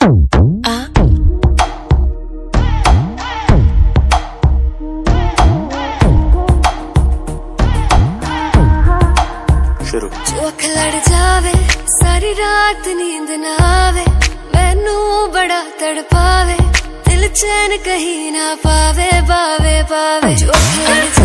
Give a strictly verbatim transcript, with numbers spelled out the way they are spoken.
शुरू। जो अख लड़ जावे सारी रात नींद ना आवे, मैनू बड़ा तड़पावे, दिल चैन कहीं ना पावे पावे पावे। जो अख लड़